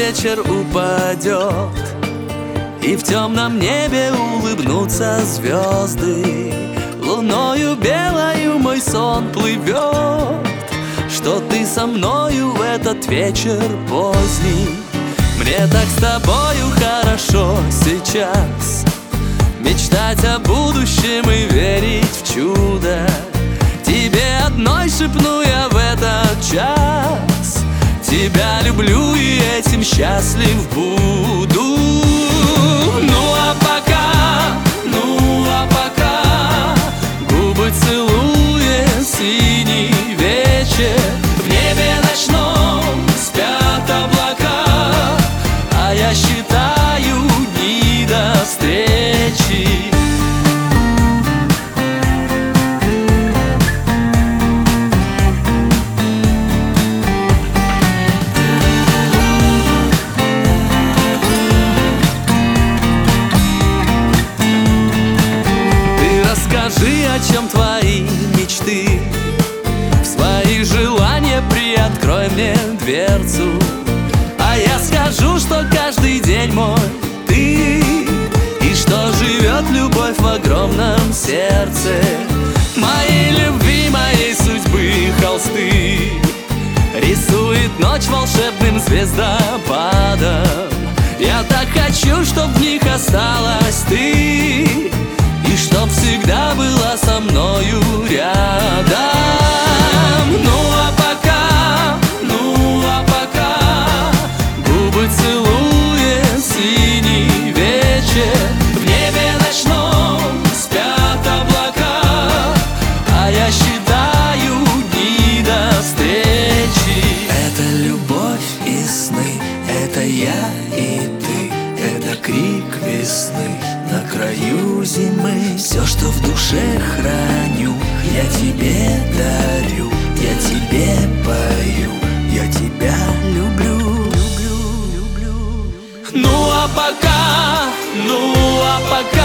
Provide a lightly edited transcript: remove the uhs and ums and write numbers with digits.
вечер упадет, и в темном небе улыбнутся звезды. Луною белою мой сон плывет, что ты со мною в этот вечер поздний. Мне так с тобою хорошо сейчас, мечтать о будущем и верить в чудо. Тебе одной шепну я в этот час: тебя люблю и этим счастлив буду. Ну а пока, губы целуя синий вечер. В небе ночном спят облака, а я считаю дни до встречи. Расскажи, о чем твои мечты, в свои желания приоткрой мне дверцу. А я скажу, что каждый день мой ты, и что живет любовь в огромном сердце. Моей любви, моей судьбы холсты рисует ночь волшебным звездопадом. Я так хочу, чтоб в них осталась ты, и чтоб всегда была со мною рядом. Ну а пока, губы целуя синий вечер. В небе ночном спят облака, а я считаю дни до встречи. Это любовь и сны, это я и ты, это крик весны на краю зимы. Все, что в душе храню, я тебе дарю, я тебе пою, я тебя люблю. Ну а пока,